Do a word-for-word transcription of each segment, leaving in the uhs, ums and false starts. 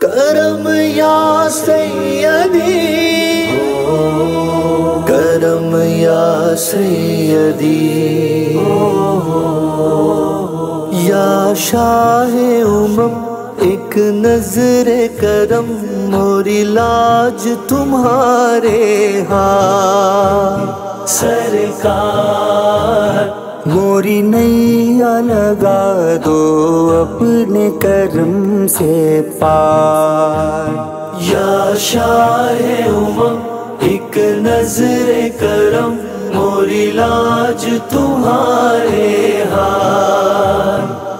کرم یا سیدی، کرم یا سیدی، یا شاہ امم ایک نظر کرم، موری لاج تمہارے ہاں سرکار، موری نیا لگا دو اپنے کرم سے پار، یا شاہ امم ایک نظر کرم، موری لاج تمہارے ہاں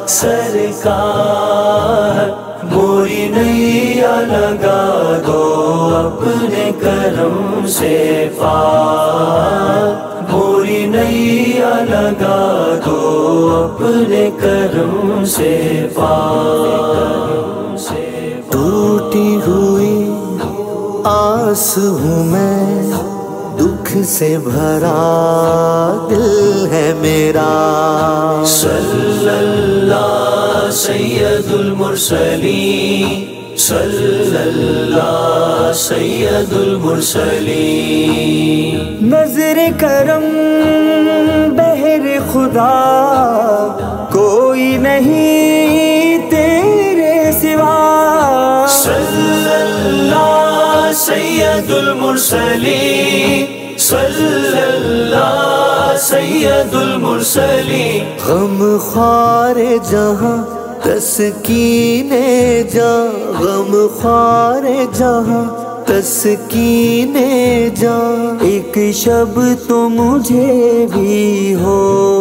سرکار، موری نیا لگا دو اپنے کرم سے پار، موری نیا لگا دو اپنے کرم سے پار، ٹوٹی ہوئی آس ہوں میں، دکھ سے بھرا دل ہے میرا، صلی اللہ سید المرسلین، صلی اللہ سید المرسلین، نظر کرم بہر خدا کوئی نہیں تیرے سوا، صلی اللہ سید المرسلین، صلی اللہ سید المرسلین، غم خوار جہاں تسکین جاں، غم خوار جہاں تسکین جاں، ایک شب تو مجھے بھی ہو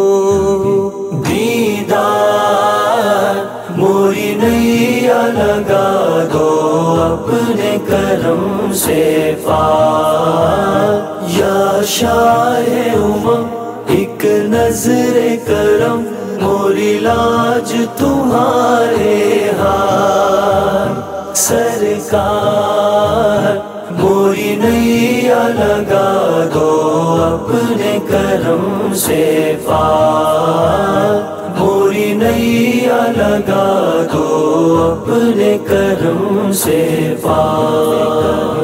دیدار، موری نیا لگا دو اپنے کرم سے پار، یا شاہ امم ایک نظر کرم، موری لاج تمہارے ہاں سرکار، موری نیا لگا دو اپنے کرم سے پار، موری نیا لگا دو اپنے کرم سے پار،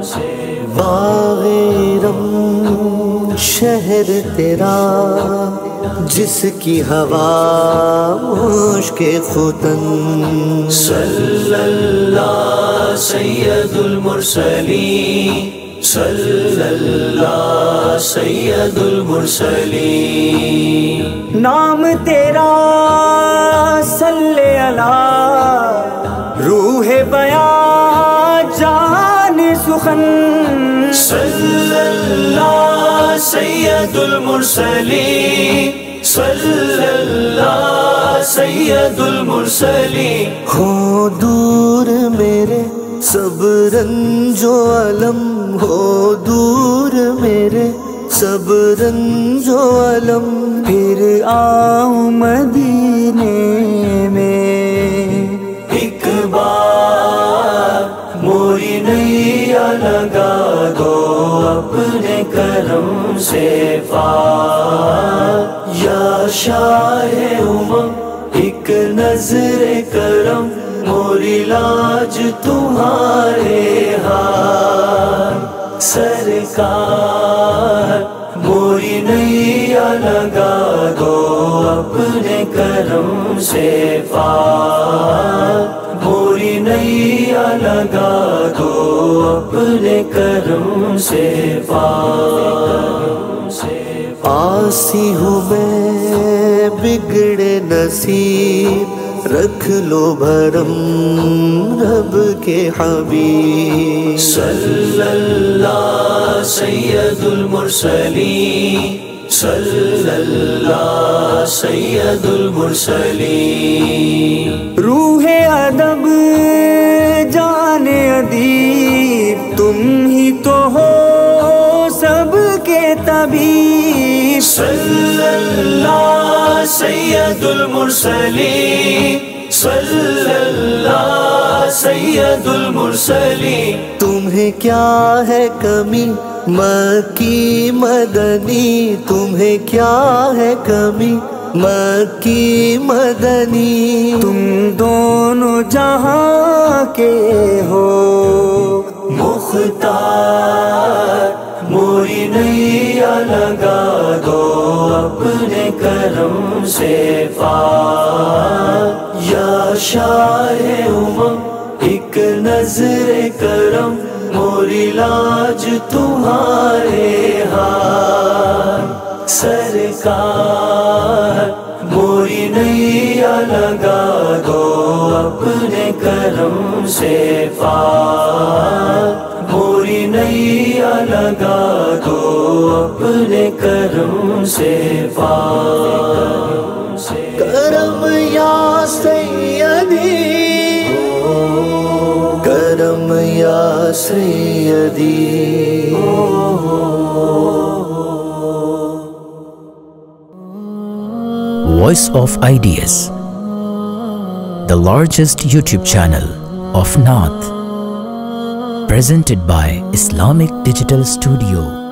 باغرم شہر تیرا جس کی ہوا مشک ختن، صلی اللہ سید المرسلین، صلی اللہ سید المرسلین، نام تیرا صلی اللہ روح بیان جان سخن، صلی اللہ سید المرسلین، صلی اللہ سید المرسلین، ہو دور میرے سب رنج و علم، ہو دور میرے سب رنج و علم، پھر آؤں مدینے میں ایک بار، موری نیا لگا دو اپنے کرم سے پار، یا شاہ امم ایک نظر کرم، موری لاج تمہارے ہاں سرکار، موری نیا لگا دو اپنے کرم سے پار، موری نیا لگا دو اپنے کرم سے پار، آسی ہوں میں بگڑے نصیب، رکھ لو بھرم رب کے حبیب، صلی اللہ سید المرسلین، صلی اللہ سید المرسلین، روح ادب جان ادیب تم ہی تو ہو سب کے طبیب، صلی اللہ سید المرسلین، صلی اللہ سید المرسلین، تمہیں کیا ہے کمی مکی مدنی، تمہیں کیا ہے کمی مکی مدنی، تم دونوں جہاں کے ہو مختار موری نیا لگا دو اپنے کرم سے پار یا شاہ امم ایک نظر کرم موری لاج تمہارے ہاتھ سرکار موری نیا لگا دو اپنے کرم سے پار موری نیا لگا دو اپنے کرم سے پار کرم یا سیدی کرم یا سیدی Voice of Ideas, the largest YouTube channel of North, presented by Islamic Digital Studio.